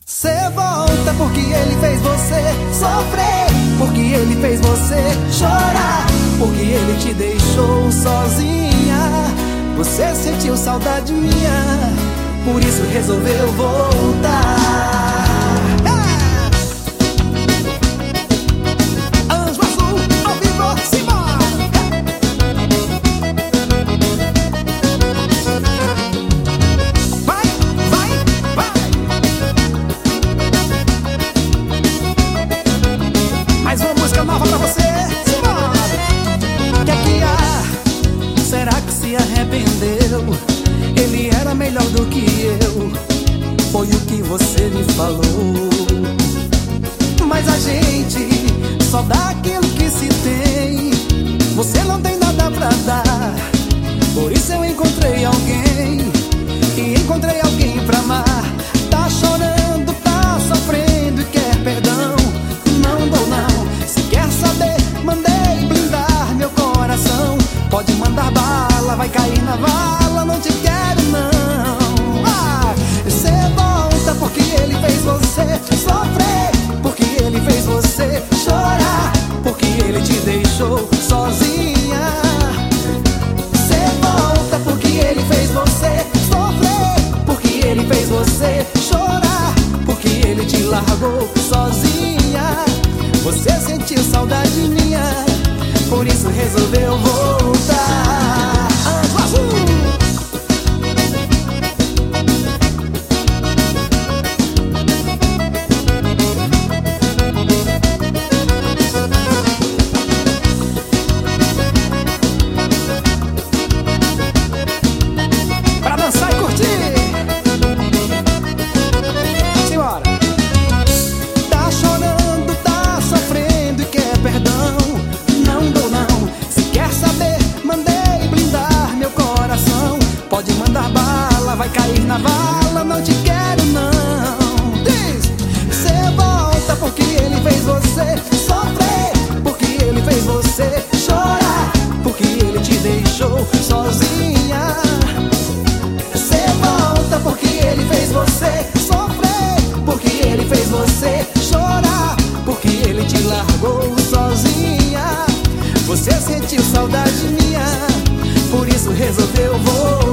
Cê volta porque ele fez você sofrer, porque ele fez você chorar, porque ele te deixou sozinha. Você sentiu saudade minha, por isso resolveu voltar. Anjo Azul, ao vivo, simbora! Vai, vai, vai! Mais uma música nova pra você, simbora! Que há? Será que se arrependeu? Ele era melhor do que eu, foi o que você me falou. Mas a gente só dá aquilo que se tem. Você não tem nada pra dar, por isso eu encontrei alguém. E encontrei alguém pra amar. Tá chorando, tá sofrendo e quer perdão. Não dou não, se quer saber, mandei blindar meu coração. Pode mandar bala, vai cair na vala, não te quero não. Cê volta porque ele fez você sofrer, porque ele fez você chorar, porque ele te deixou sozinha. Cê volta porque ele fez você sofrer, porque ele fez você chorar, porque ele te largou sozinha. Você sentiu saudade minha, por isso resolveu voltar. Anjo Azul! Pra dançar e curtir! Simbora! Tá chorando, tá sofrendo e quer perdão. Não dou não, se quer saber, mandei blindar meu coração. Pode mandar bala, vai cair na vala, não te quero não. Diz! Cê volta porque ele fez você sofrer, porque ele fez você chorar, porque ele te deixou sozinha. Cê volta porque ele fez você sofrer, porque ele fez você chorar, porque ele te largou sozinha. Você sentiu saudade minha, por isso resolveu voltar.